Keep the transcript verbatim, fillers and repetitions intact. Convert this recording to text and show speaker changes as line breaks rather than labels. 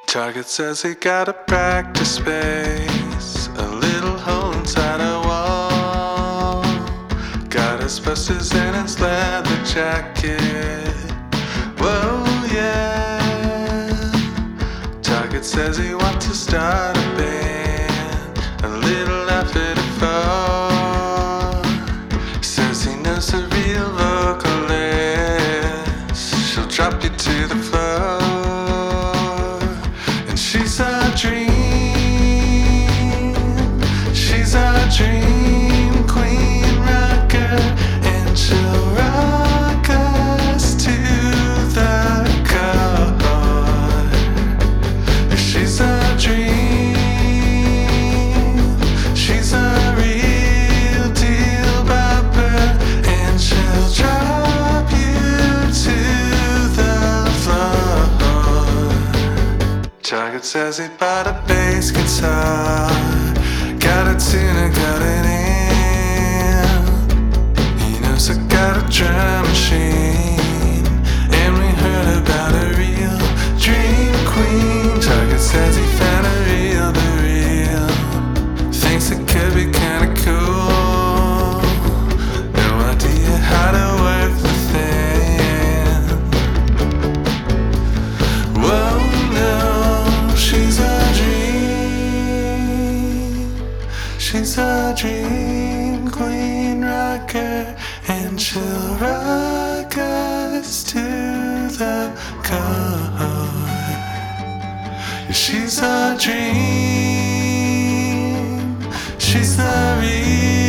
Target says he got a practice space, a little hole inside a wall. Got asbestos in his leather jacket. Whoa, yeah. Target says he wants to start a band, a little effort at four. Says he knows the real vocalist. She'll drop you to the floor. She's a dream, she's a dream queen rocker, and she'll rock us to the core. She's a dream, she's a real deal bopper, and she'll drop you to the floor. Target says he bought a bass guitar, got a tuner, got it in. He knows I got a drum machine, and we heard about a real dream queen. Target says he found a real, the real. Thinks it could be kinda cool. No idea how to work the thing. Whoa, no. She's a dream, she's a dream queen rocker, and she'll rock us to the core. She's a dream, she's the real.